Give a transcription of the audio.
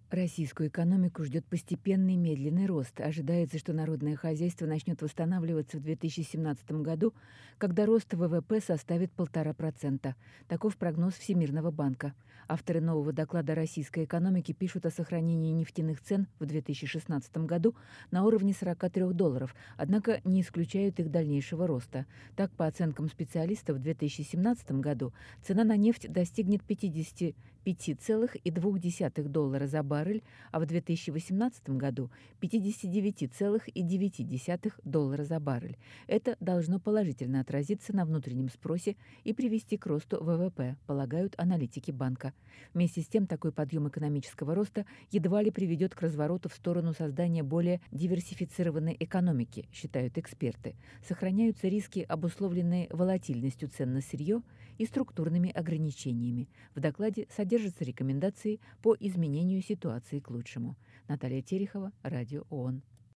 Российскую экономику ждет постепенный медленный рост. Ожидается, что народное хозяйство начнет восстанавливаться в 2017 году, когда рост ВВП составит 1,5%. Таков прогноз Всемирного банка. Авторы нового доклада российской экономики пишут о сохранении нефтяных цен в 2016 году на уровне $43, однако не исключают их дальнейшего роста. Так, по оценкам специалистов, в 2017 году цена на нефть достигнет $55,2 за баррель, а в 2018 году $59,9 за баррель. Это должно положительно отразиться на внутреннем спросе и привести к росту ВВП, полагают аналитики банка. Вместе с тем, такой подъем экономического роста едва ли приведет к развороту в сторону создания более диверсифицированной экономики, считают эксперты. Сохраняются риски, обусловленные волатильностью цен на сырье и структурными ограничениями. В докладе содержатся рекомендации по изменению ситуации к лучшему. Наталья Терехова, Радио ООН.